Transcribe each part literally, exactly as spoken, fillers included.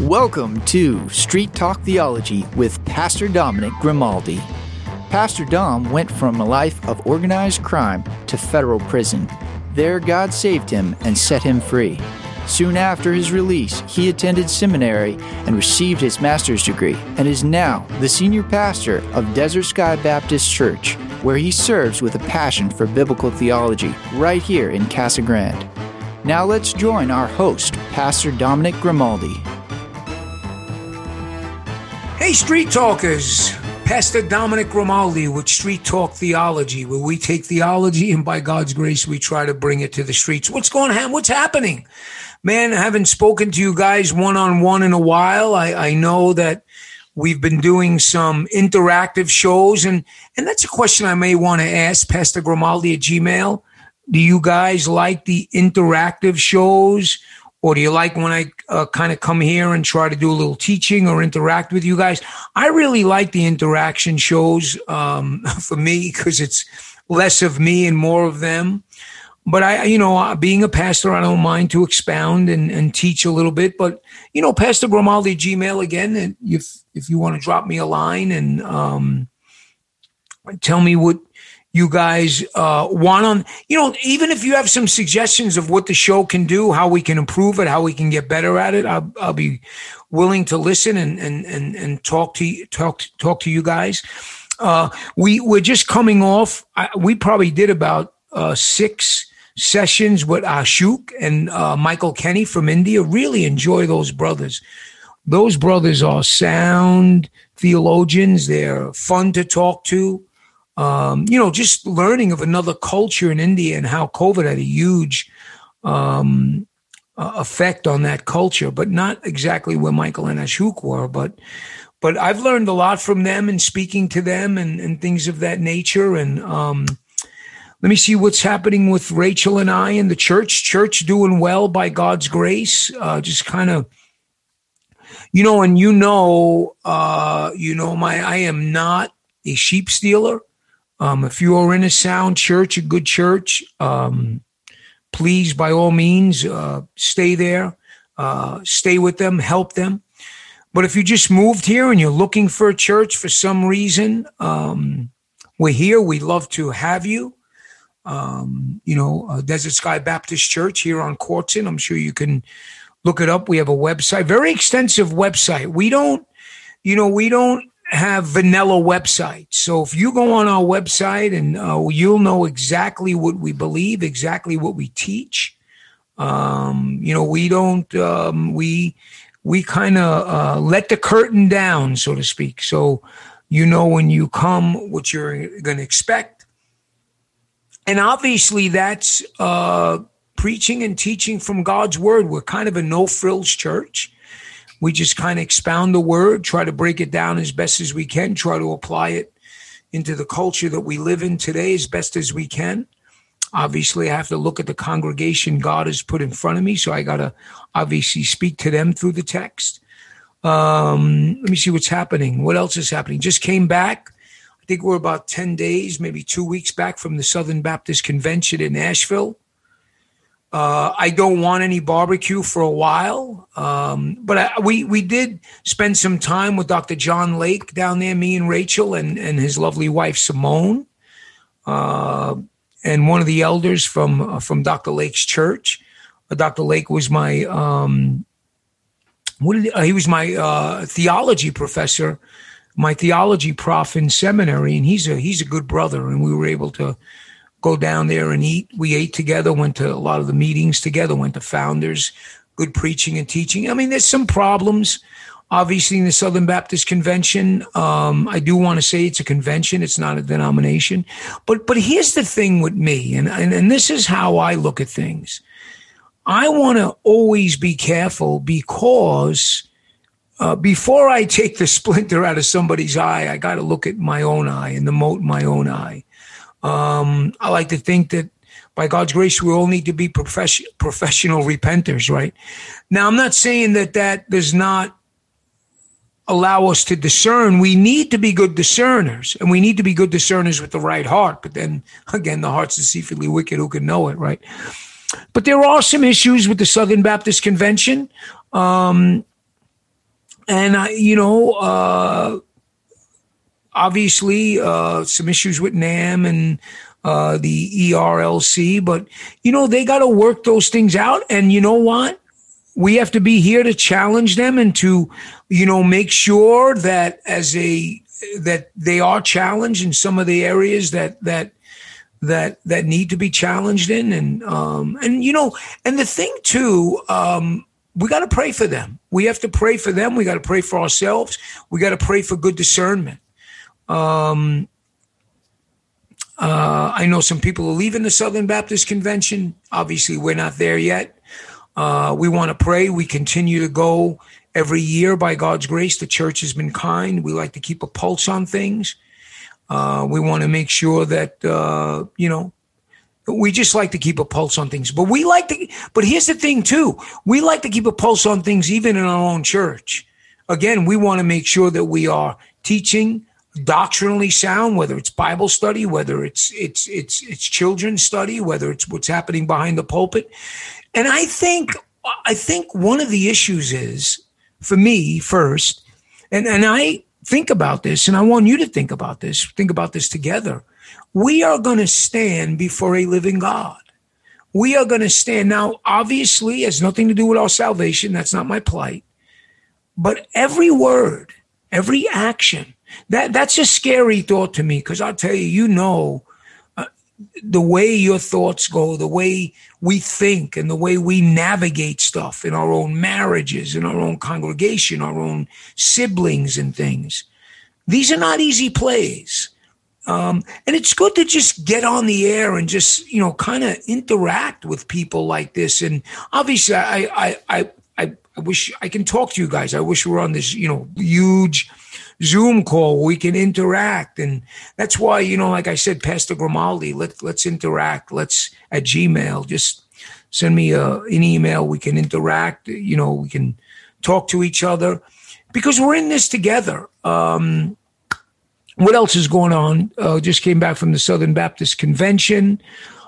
Welcome to Street Talk Theology with Pastor Dominic Grimaldi. Pastor Dom went from a life of organized crime to federal prison. There, God saved him and set him free. Soon after his release, he attended seminary and received his master's degree and is now the senior pastor of Desert Sky Baptist Church, where he serves with a passion for biblical theology right here in Casa Grande. Now let's join our host, Pastor Dominic Grimaldi. Hey, Street Talkers! Pastor Dominic Grimaldi with Street Talk Theology, where we take theology and by God's grace, we try to bring it to the streets. What's going on? What's happening? Man, I haven't spoken to you guys one-on-one in a while. I, I know that we've been doing some interactive shows, and, and that's a question I may want to ask Pastor Grimaldi at Gmail. Do you guys like the interactive shows? Or do you like when I uh, kind of come here and try to do a little teaching or interact with you guys? I really like the interaction shows um, for me because it's less of me and more of them. But I, you know, being a pastor, I don't mind to expound and, and teach a little bit. But, you know, Pastor Grimaldi Gmail again, and if, if you want to drop me a line and um, tell me what you guys uh, want on, you know, even if you have some suggestions of what the show can do, how we can improve it, how we can get better at it, I'll, I'll be willing to listen and and and, and talk to you, talk talk to you guys. Uh, we we're just coming off. I, we probably did about uh, six sessions with Ashok and uh, Michael Kenny from India. Really enjoy those brothers. Those brothers are sound theologians. They're fun to talk to. Um, you know, just learning of another culture in India and how COVID had a huge um, uh, effect on that culture, but not exactly where Michael and Ashok were. But but I've learned a lot from them and speaking to them and, and things of that nature. And um, let me see what's happening with Rachel and I in the church. Church doing well by God's grace. Uh, just kind of, you know, and you know, uh, you know, my I am not a sheep stealer. Um, if you are in a sound church, a good church, um, please, by all means, uh, stay there, uh, stay with them, help them. But if you just moved here and you're looking for a church for some reason, um, we're here. We'd love to have you. Um, you know, uh, Desert Sky Baptist Church here on Courtson. I'm sure you can look it up. We have a website, very extensive website. We don't, you know, we don't have vanilla websites. So if you go on our website and uh, you'll know exactly what we believe, exactly what we teach. Um, you know, we don't, um, we, we kind of uh, let the curtain down, so to speak. So, you know, when you come, what you're going to expect. And obviously that's uh, preaching and teaching from God's word. We're kind of a no-frills church. We just kind of expound the word, try to break it down as best as we can, try to apply it into the culture that we live in today as best as we can. Obviously, I have to look at the congregation God has put in front of me, so I got to obviously speak to them through the text. Um, let me see what's happening. What else is happening? Just came back. I think we're about ten days, maybe two weeks back from the Southern Baptist Convention in Nashville. Uh, I don't want any barbecue for a while, um, but I, we we did spend some time with Doctor John Lake down there, me and Rachel and, and his lovely wife, Simone, uh, and one of the elders from uh, from Doctor Lake's church. Uh, Doctor Lake was my um, what did he, uh, he was my uh, theology professor, my theology prof in seminary, and he's a he's a good brother, and we were able to go down there and eat. We ate together, went to a lot of the meetings together, went to Founders, good preaching and teaching. I mean, there's some problems, obviously, in the Southern Baptist Convention. Um, I do want to say it's a convention. It's not a denomination. But but here's the thing with me, and, and, and this is how I look at things. I want to always be careful because uh, before I take the splinter out of somebody's eye, I got to look at my own eye and the mote in my own eye. Um, I like to think that by God's grace, we all need to be profession, professional repenters, right? Now, I'm not saying that that does not allow us to discern. We need to be good discerners, and we need to be good discerners with the right heart. But then, again, the heart's deceitfully wicked, who can know it, right? But there are some issues with the Southern Baptist Convention. Um, and I, you know, uh, obviously uh, some issues with NAM and uh, the E R L C, but you know they got to work those things out. And you know what? We have to be here to challenge them and to, you know, make sure that as a that they are challenged in some of the areas that that that that need to be challenged in, and um, and you know, and the thing too. Um, We got to pray for them. We have to pray for them. We got to pray for ourselves. We got to pray for good discernment. Um, uh, I know some people are leaving the Southern Baptist Convention. Obviously, we're not there yet. Uh, we want to pray. We continue to go every year by God's grace. The church has been kind. We like to keep a pulse on things. Uh, we want to make sure that, uh, you know, we just like to keep a pulse on things. But we like to, but here's the thing too. We like to keep a pulse on things even in our own church. Again, we want to make sure that we are teaching doctrinally sound, whether it's Bible study, whether it's it's it's it's children's study, whether it's what's happening behind the pulpit. And I think I think one of the issues is, for me first, and, and I think about this, and I want you to think about this, think about this together. We are going to stand before a living God. We are going to stand. Now, obviously, it has nothing to do with our salvation. That's not my plight. But every word, every action, that that's a scary thought to me, because I'll tell you, you know, uh, the way your thoughts go, the way we think, and the way we navigate stuff in our own marriages, in our own congregation, our own siblings and things. These are not easy plays. Um, and it's good to just get on the air and just, you know, kind of interact with people like this. And obviously, I, I, I, I, I wish I can talk to you guys. I wish we were on this, you know, huge Zoom call where we can interact. And that's why, you know, like I said, Pastor Grimaldi, let, let's interact. Let's at Gmail, just send me a, an email. We can interact. You know, we can talk to each other because we're in this together. Um, What else is going on? Uh, just came back from the Southern Baptist Convention.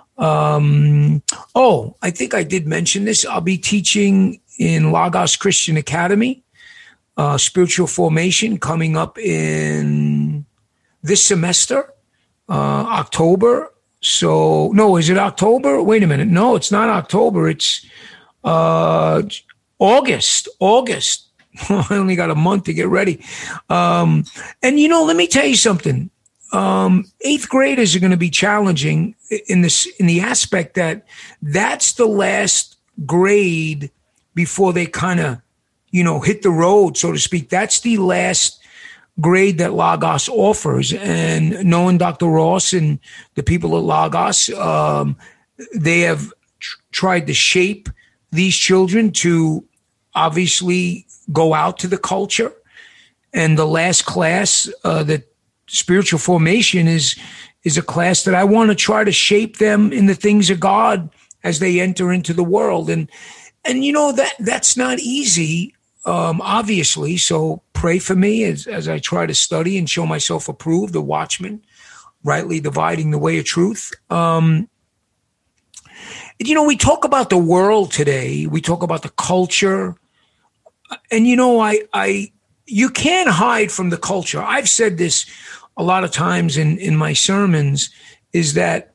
Um, oh, I think I did mention this. I'll be teaching in Lagos Christian Academy, uh, spiritual formation, coming up in this semester, uh, October. So, no, is it October? Wait a minute. No, it's not October. It's uh, August, August. I only got a month to get ready. Um, and, you know, let me tell you something. Um, eighth graders are going to be challenging in this, in the aspect that that's the last grade before they kind of, you know, hit the road, so to speak. That's the last grade that Lagos offers. And knowing Doctor Ross and the people at Lagos, um, they have tr- tried to shape these children to obviously go out to the culture. And the last class, uh, the spiritual formation, is is a class that I want to try to shape them in the things of God as they enter into the world. And, and you know, that that's not easy, um, obviously. So pray for me as, as I try to study and show myself approved, a watchman, rightly dividing the way of truth. Um, you know, we talk about the world today. We talk about the culture. And, you know, I, I, you can't hide from the culture. I've said this a lot of times in, in my sermons, is that,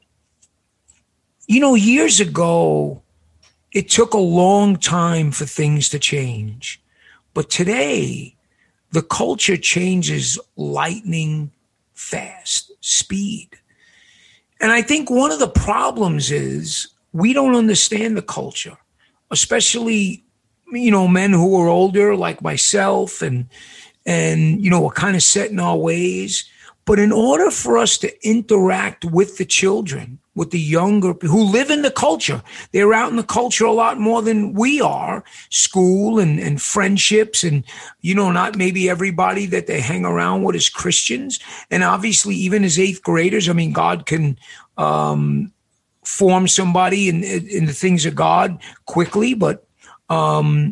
you know, years ago, it took a long time for things to change. But today, the culture changes lightning fast, speed. And I think one of the problems is we don't understand the culture, especially, you know, men who are older like myself and, and, you know, are kind of set in our ways. But in order for us to interact with the children, with the younger who live in the culture, they're out in the culture a lot more than we are, school and, and friendships and, you know, not maybe everybody that they hang around with is Christians. And obviously, even as eighth graders, I mean, God can um, form somebody in, in the things of God quickly, but Um,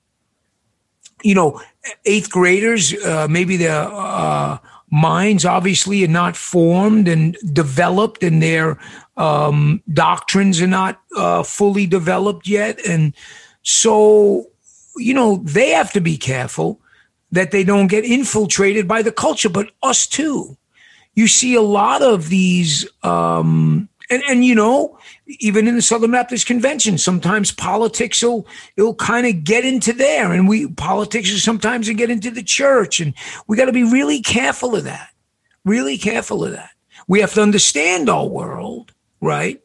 you know, eighth graders, uh, maybe their uh, minds obviously are not formed and developed, and their um, doctrines are not uh, fully developed yet. And so, you know, they have to be careful that they don't get infiltrated by the culture, but us too. You see a lot of these, um, and, and, you know, even in the Southern Baptist Convention, sometimes politics will, it'll kind of get into there, and we, politics will sometimes get into the church, and we got to be really careful of that, really careful of that. We have to understand our world, right?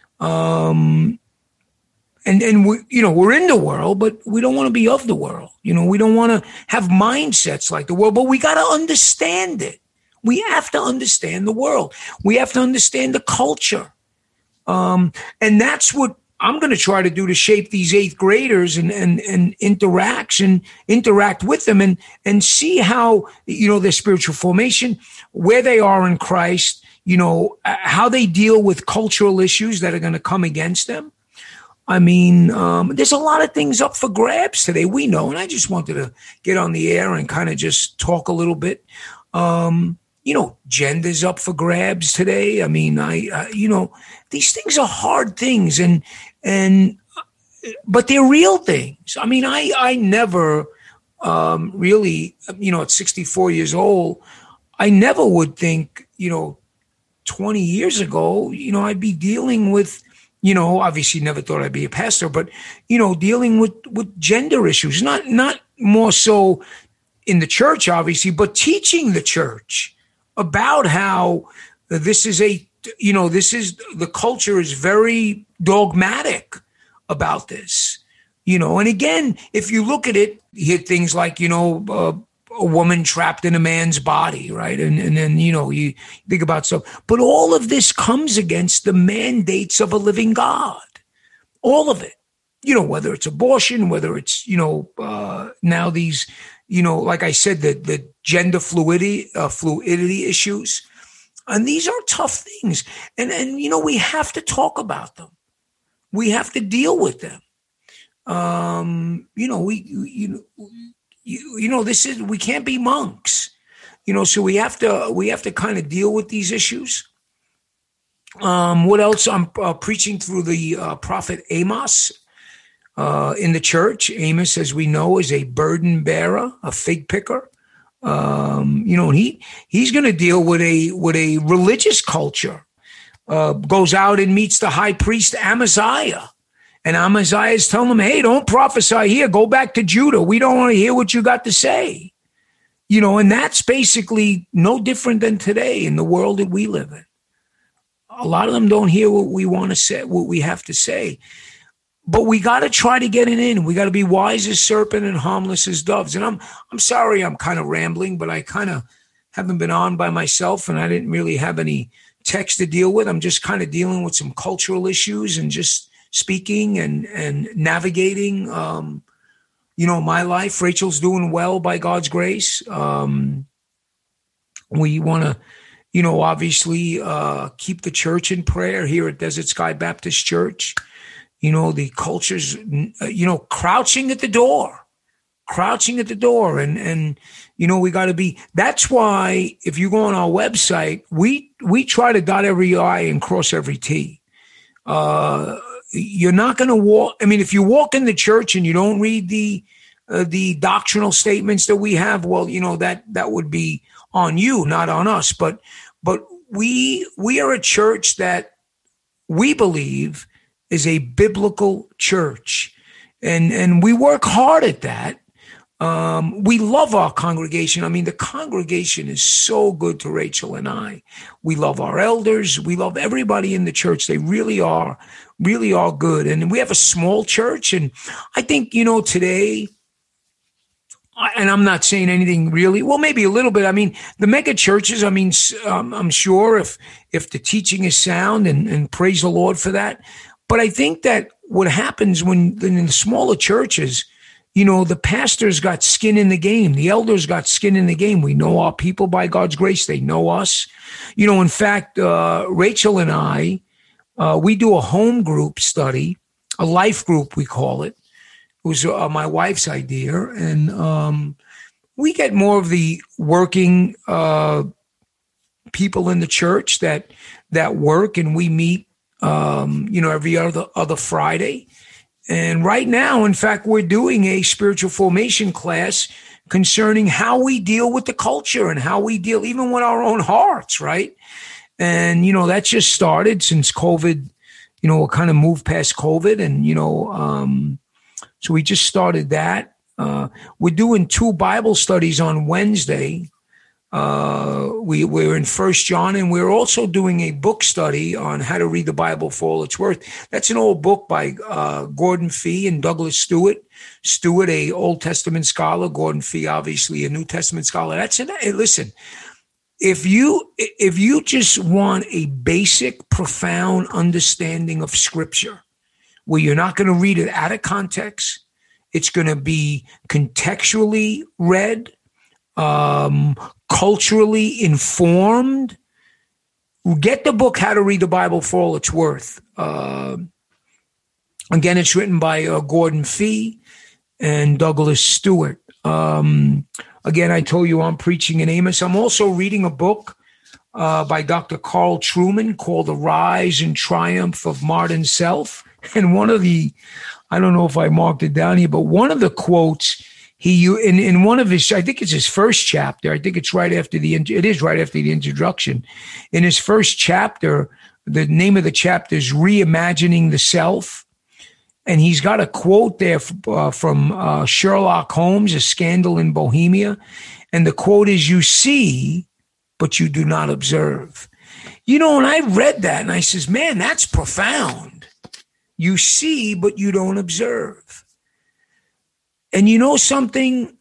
Um, and, and we, you know, we're in the world, but we don't want to be of the world. You know, we don't want to have mindsets like the world, but we got to understand it. We have to understand the world. We have to understand the culture. Um, and that's what I'm going to try to do to shape these eighth graders and, and, and interacts and interact with them and, and see how, you know, their spiritual formation, where they are in Christ, you know, how they deal with cultural issues that are going to come against them. I mean, um, there's a lot of things up for grabs today. We know, and I just wanted to get on the air and kind of just talk a little bit. Um, You know, gender's up for grabs today. I mean, I, uh, you know, these things are hard things, and and but they're real things. I mean, I I never um, really, you know, at sixty-four years old, I never would think, you know, twenty years ago, you know, I'd be dealing with, you know, obviously never thought I'd be a pastor, but you know, dealing with with gender issues, not not more so in the church, obviously, but teaching the church about how this is a, you know, this is, the culture is very dogmatic about this, you know. And again, if you look at it, you hear things like, you know, uh, a woman trapped in a man's body, right? And, and then, you know, you think about stuff. But all of this comes against the mandates of a living God. All of it. You know, whether it's abortion, whether it's, you know, uh, now these, you know, like I said, the, the gender fluidity, uh, fluidity issues. And these are tough things. And, and, you know, we have to talk about them. We have to deal with them. Um, you know, we, you know, you, you know, this is, we can't be monks, you know, so we have to, we have to kind of deal with these issues. Um, what else? I'm uh, preaching through the uh, prophet Amos. Uh, in the church, Amos, as we know, is a burden bearer, a fig picker. Um, you know, and he he's going to deal with a with a religious culture. Uh, goes out and meets the high priest Amaziah, and Amaziah is telling him, "Hey, don't prophesy here. Go back to Judah. We don't want to hear what you got to say." You know, and that's basically no different than today in the world that we live in. A lot of them don't hear what we want to say, what we have to say. But we got to try to get it in. We got to be wise as serpent and harmless as doves. And I'm I'm sorry I'm kind of rambling, but I kind of haven't been on by myself, and I didn't really have any text to deal with. I'm just kind of dealing with some cultural issues and just speaking and, and navigating, um, you know, my life. Rachel's doing well by God's grace. Um, we want to, you know, obviously uh, keep the church in prayer here at Desert Sky Baptist Church. You know, the culture's, you know, crouching at the door, crouching at the door. And, and you know, we got to be, that's why if you go on our website, we, we try to dot every I and cross every T. Uh, you're not going to walk. I mean, if you walk in the church and you don't read the, uh, the doctrinal statements that we have, well, you know, that, that would be on you, not on us. But, but we, we are a church that we believe is a biblical church. And, and we work hard at that. Um, we love our congregation. I mean, the congregation is so good to Rachel and I. We love our elders. We love everybody in the church. They really are, really are good. And we have a small church. And I think, you know, today, and I'm not saying anything really, well, maybe a little bit. I mean, the mega churches, I mean, um, I'm sure if, if the teaching is sound, and, and praise the Lord for that. But I think that what happens when in the smaller churches, you know, the pastors got skin in the game. The elders got skin in the game. We know our people by God's grace. They know us. You know, in fact, uh, Rachel and I, uh, we do a home group study, a life group, we call it. It was uh, my wife's idea. And um, we get more of the working uh, people in the church that that work, and we meet Um, you know, every other other Friday. And right now, in fact, we're doing a spiritual formation class concerning how we deal with the culture and how we deal even with our own hearts, right? And, you know, that just started since COVID, you know, kind of moved past COVID. And, you know, um, so we just started that. Uh, we're doing two Bible studies on Wednesday. Uh, we, we're in First John, and we're also doing a book study on how to read the Bible for all it's worth. That's an old book by uh, Gordon Fee and Douglas Stewart. Stewart, a Old Testament scholar. Gordon Fee, obviously, a New Testament scholar. That's it. Hey, listen, if you if you just want a basic, profound understanding of Scripture, where you're not going to read it out of context, it's going to be contextually read, um, culturally informed. Get the book, How to Read the Bible for All It's Worth. Uh, again, it's written by uh, Gordon Fee and Douglas Stewart. Um, again, I told you I'm preaching in Amos. I'm also reading a book uh, by Doctor Carl Trueman called The Rise and Triumph of Modern Self. And one of the, I don't know if I marked it down here, but one of the quotes he, in, in one of his, I think it's his first chapter. I think it's right after the, it is right after the introduction. In his first chapter, the name of the chapter is Reimagining the Self. And he's got a quote there uh, from uh, Sherlock Holmes, A Scandal in Bohemia. And the quote is, "You see, but you do not observe." You know, and I read that and I says, man, that's profound. You see, but you don't observe. And you know something?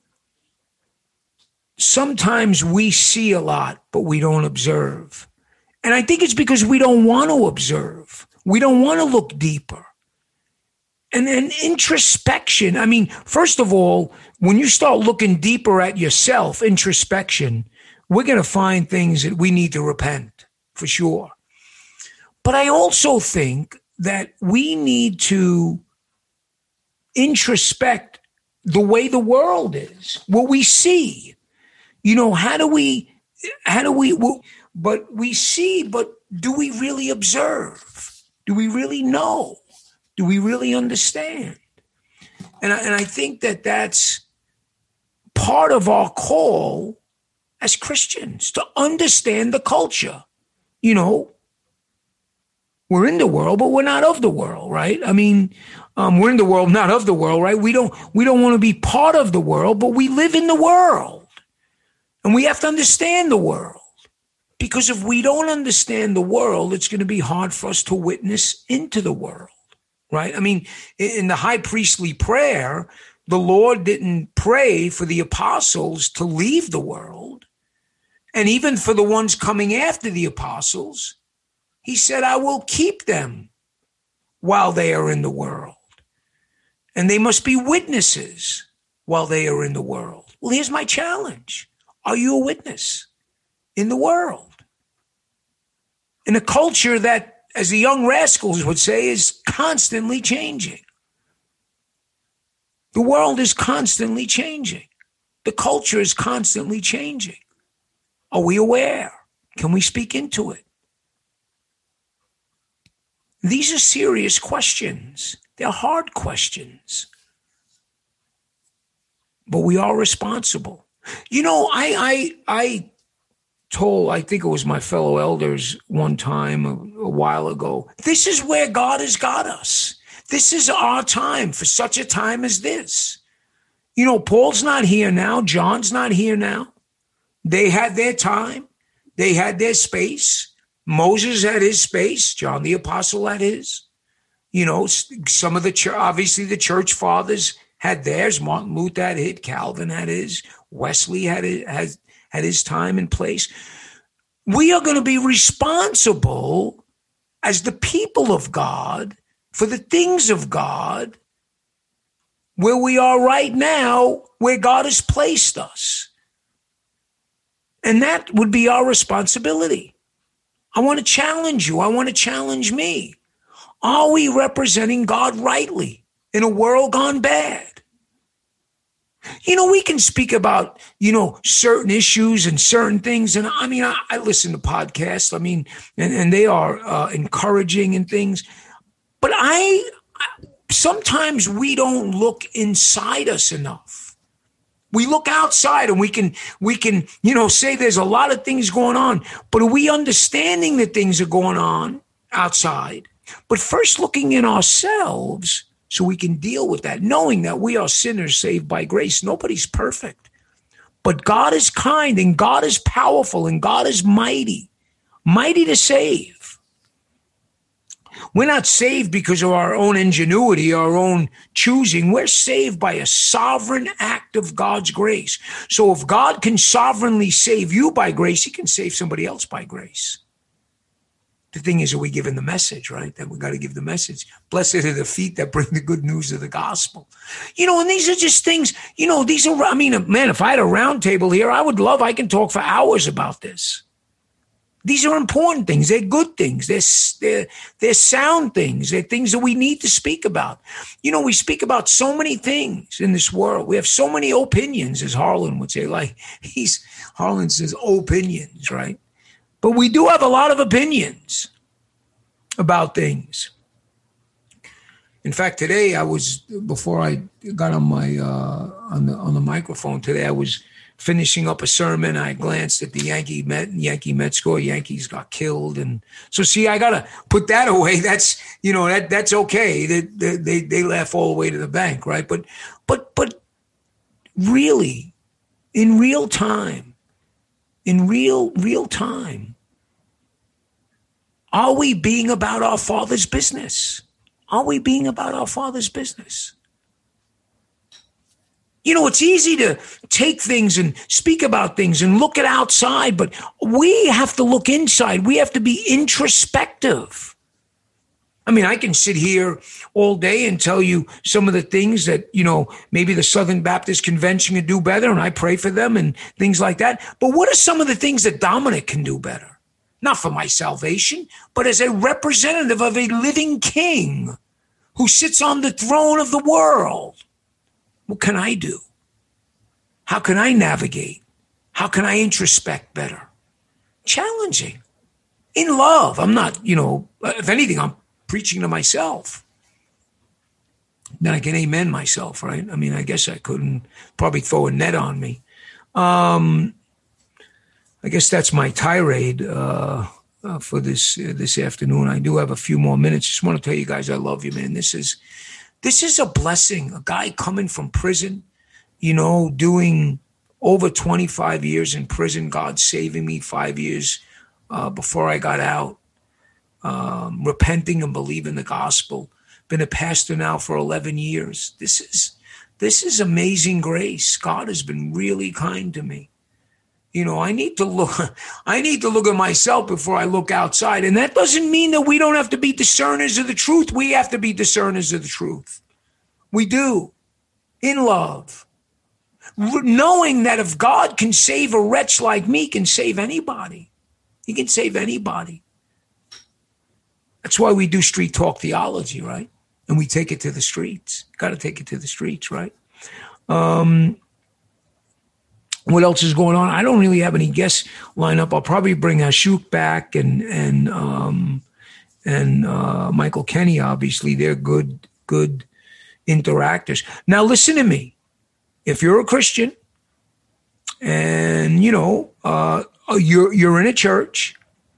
Sometimes we see a lot, but we don't observe. And I think it's because we don't want to observe. We don't want to look deeper. And then introspection. I mean, first of all, when you start looking deeper at yourself, introspection, we're going to find things that we need to repent, for sure. But I also think that we need to introspect the way the world is, what we see. You know, how do we, how do we, but we see, but do we really observe? Do we really know? Do we really understand? And I, and I think that that's part of our call as Christians, to understand the culture. You know, we're in the world, but we're not of the world, right? I mean, um, we're in the world, not of the world, right? We don't we don't want to be part of the world, but we live in the world. And we have to understand the world. Because if we don't understand the world, it's going to be hard for us to witness into the world. Right? I mean, in the high priestly prayer, the Lord didn't pray for the apostles to leave the world. And even for the ones coming after the apostles, he said, I will keep them while they are in the world. And they must be witnesses while they are in the world. Well, here's my challenge. Are you a witness in the world? In a culture that, as the Young Rascals would say, is constantly changing. The world is constantly changing. The culture is constantly changing. Are we aware? Can we speak into it? These are serious questions. They're hard questions. But we are responsible. You know, I, I, I, told, I think it was my fellow elders one time a, a while ago, this is where God has got us. This is our time for such a time as this. You know, Paul's not here now. John's not here now. They had their time. They had their space. Moses had his space. John the Apostle had his. You know, some of the church, obviously the church fathers had theirs. Martin Luther had his. Calvin had his. Wesley had it, had at his time and place. We are going to be responsible as the people of God for the things of God where we are right now, where God has placed us. And that would be our responsibility. I want to challenge you. I want to challenge me. Are we representing God rightly in a world gone bad? You know, we can speak about, you know, certain issues and certain things. And I mean, I, I listen to podcasts, I mean, and, and they are uh, encouraging and things. But I, I, sometimes we don't look inside us enough. We look outside and we can, we can, you know, say there's a lot of things going on, but are we understanding that things are going on outside? But first looking in ourselves so we can deal with that, knowing that we are sinners saved by grace. Nobody's perfect, but God is kind and God is powerful and God is mighty, mighty to save. We're not saved because of our own ingenuity, our own choosing. We're saved by a sovereign act of God's grace. So if God can sovereignly save you by grace, he can save somebody else by grace. The thing is, are we giving the message, right? That we got to give the message. Blessed are the feet that bring the good news of the gospel. You know, and these are just things, you know, these are, I mean, man, if I had a round table here, I would love, I can talk for hours about this. These are important things. They're good things. They're, they're, they're sound things. They're things that we need to speak about. You know, we speak about so many things in this world. We have so many opinions, as Harlan would say. Like, he's, Harlan says opinions, right? But we do have a lot of opinions about things. In fact, today I was, before I got on my, uh, on the, on the microphone today, I was finishing up a sermon. I glanced at the Yankee Met, Yankee Met score. Yankees got killed. And so, see, I got to put that away. That's, you know, that that's okay. They, they, they, they laugh all the way to the bank, right? But, but, but really, in real time, in real, real time, are we being about our Father's business? Are we being about our Father's business? You know, it's easy to take things and speak about things and look at outside, but we have to look inside. We have to be introspective. I mean, I can sit here all day and tell you some of the things that, you know, maybe the Southern Baptist Convention can do better, and I pray for them and things like that. But what are some of the things that Dominic can do better? Not for my salvation, but as a representative of a living king who sits on the throne of the world. What can I do? How can I navigate? How can I introspect better? Challenging. In love. I'm not, you know, if anything, I'm preaching to myself. Then I can amen myself, right? I mean, I guess I couldn't probably throw a net on me. Um, I guess that's my tirade uh, uh, for this uh, this afternoon. I do have a few more minutes. Just want to tell you guys I love you, man. This is this is a blessing. A guy coming from prison, you know, doing over twenty-five years in prison. God saving me five years uh, before I got out. Um, repenting and believing the gospel. Been a pastor now for eleven years. This is this is amazing grace. God has been really kind to me. You know, I need to look, I need to look at myself before I look outside. And that doesn't mean that we don't have to be discerners of the truth. We have to be discerners of the truth. We do. In love. Knowing that if God can save a wretch like me, he can save anybody. He can save anybody. That's why we do street talk theology, right? And we take it to the streets. Got to take it to the streets, right? Um, What else is going on? I don't really have any guests lined up. I'll probably bring Ashok back and and um, and uh, Michael Kenny. Obviously, they're good good interactors. Now, listen to me. If you're a Christian and you know uh, you're you're in a church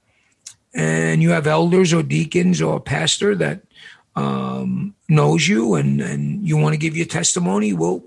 and you have elders or deacons or a pastor that um, knows you and and you want to give your testimony, well,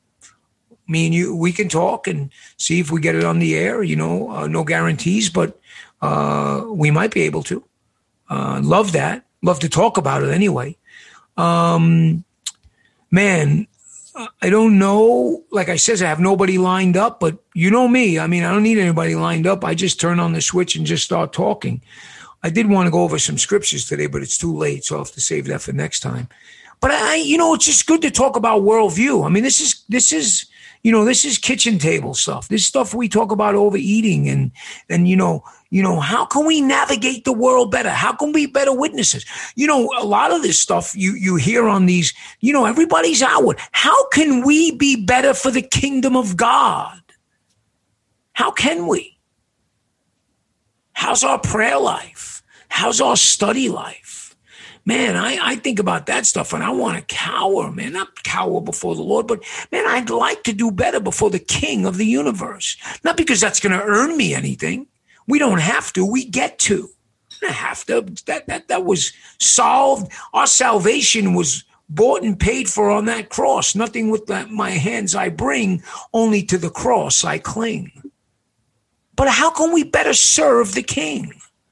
me and you, we can talk and see if we get it on the air, you know, uh, no guarantees, but uh, we might be able to. Uh, love that. Love to talk about it anyway. Um, man, I don't know. Like I said, I have nobody lined up, but you know me. I mean, I don't need anybody lined up. I just turn on the switch and just start talking. I did want to go over some scriptures today, but it's too late, so I'll have to save that for next time. But I, you know, it's just good to talk about worldview. I mean, this is, this is, You know, this is kitchen table stuff. This stuff we talk about overeating and, and, you know, you know, how can we navigate the world better? How can we be better witnesses? You know, a lot of this stuff you, you hear on these, you know, everybody's outward. How can we be better for the kingdom of God? How can we? How's our prayer life? How's our study life? Man, I, I think about that stuff and I want to cower, man. Not cower before the Lord, but man, I'd like to do better before the King of the universe. Not because that's going to earn me anything. We don't have to. We get to. We don't have to. That, that, that was solved. Our salvation was bought and paid for on that cross. Nothing with that, my hands I bring, only to the cross I cling. But how can we better serve the King?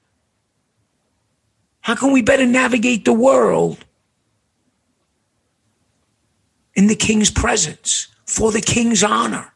How can we better navigate the world in the King's presence, for the King's honor?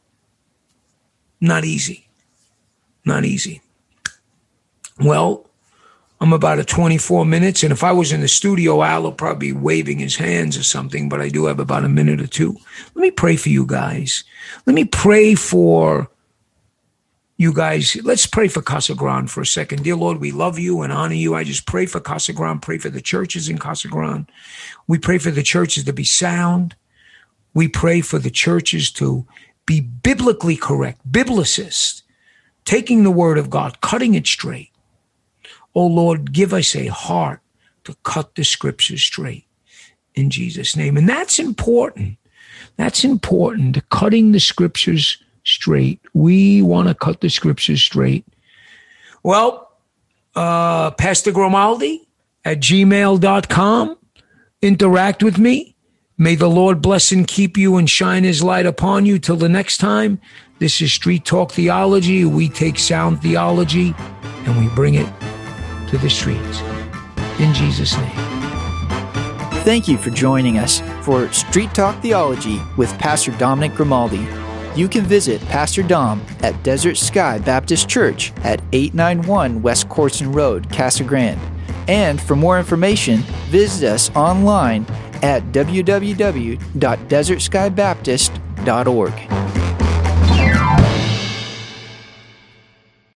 Not easy. Not easy. Well, I'm about at twenty-four minutes, and if I was in the studio, Al will probably be waving his hands or something, but I do have about a minute or two. Let me pray for you guys. Let me pray for you guys. Let's pray for Casa Grande for a second. Dear Lord, we love you and honor you. I just pray for Casa Grande, pray for the churches in Casa Grande. We pray for the churches to be sound. We pray for the churches to be biblically correct, biblicist, taking the word of God, cutting it straight. Oh Lord, give us a heart to cut the scriptures straight in Jesus' name. And that's important. That's important, cutting the scriptures straight. We want to cut the scriptures straight. Well, uh, Pastor Grimaldi at gmail dot com. Interact with me. May the Lord bless and keep you and shine his light upon you. Till the next time, this is Street Talk Theology. We take sound theology and we bring it to the streets. In Jesus' name. Thank you for joining us for Street Talk Theology with Pastor Dominic Grimaldi. You can visit Pastor Dom at Desert Sky Baptist Church at eight ninety-one West Corson Road, Casa Grande. And for more information, visit us online at w w w dot desert sky baptist dot org.